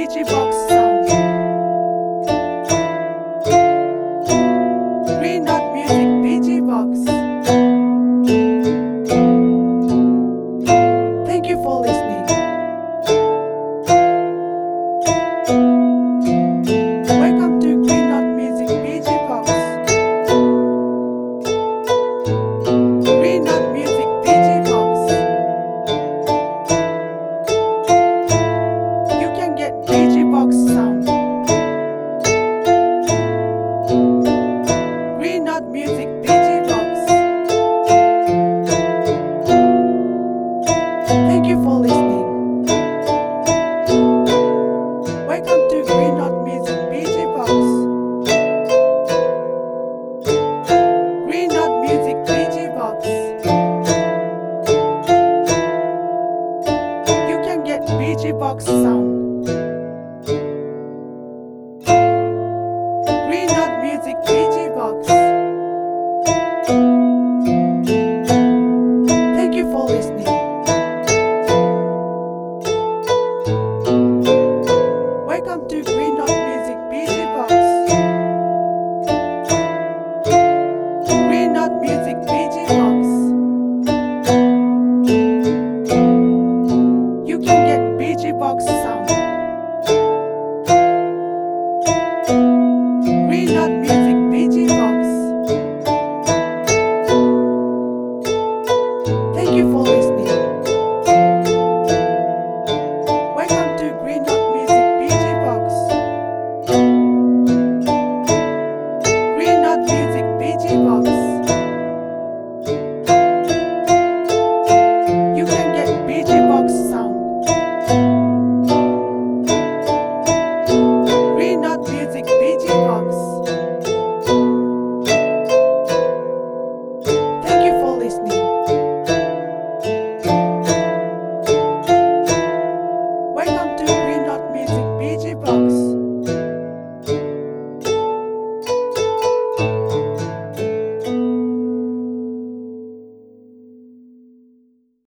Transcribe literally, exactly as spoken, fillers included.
B G Box sound. Green Dot Music B G Box. Thank you for listening. Welcome to Green Dot Music B G Box. Green Dot Music B G Box. You can get B G Box sound. Green Dot Music B G Box. Thank you for listening. Welcome to Green Dot Music B G Box. Green Dot Music B G Box. You can get B G Box sound.